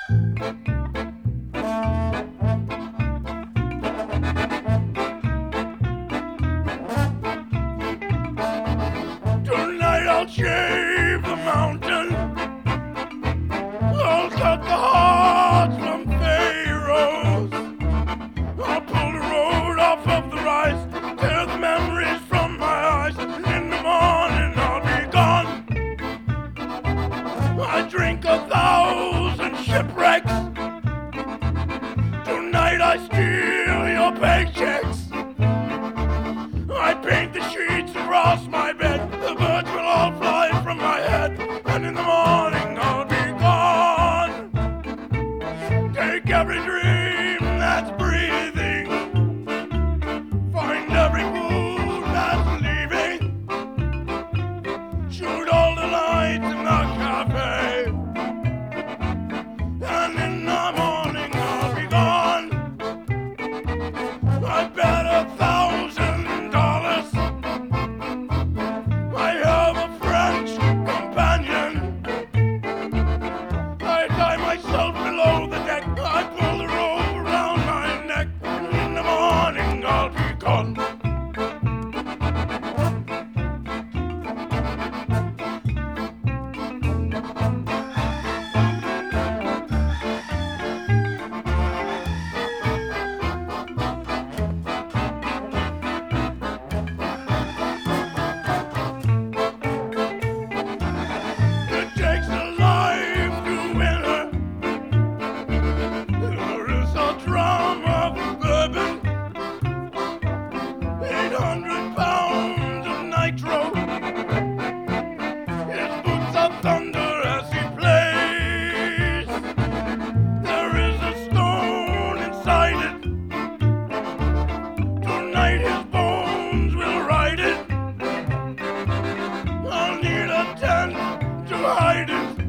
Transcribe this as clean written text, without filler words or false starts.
Tonight I'll shave the mountain. I'll cut the hearts from pharaohs. I'll pull the road off of the rise, tear the memories from my eyes. In the morning I'll be gone. I drink 1,000 shipwrecks. Tonight I steal your paychecks. I paint the sheets across my bed. The birds will all fly from my head. And in the morning I'll be gone. Take every dream that's breathing. Find every mood that's leaving. Shoot all the lights in the cafe. And in the morning I'll be gone. I bet $1,000 I have a French companion. I tie myself below the deck. I pull the rope around my neck. And in the morning I'll be gone. It takes a life to win her. There is a drum of bourbon, 800 pounds of nitro. His boots are thunder as he plays. There is a stone inside it. Tonight his bones will ride it. I'll need a tent to hide it.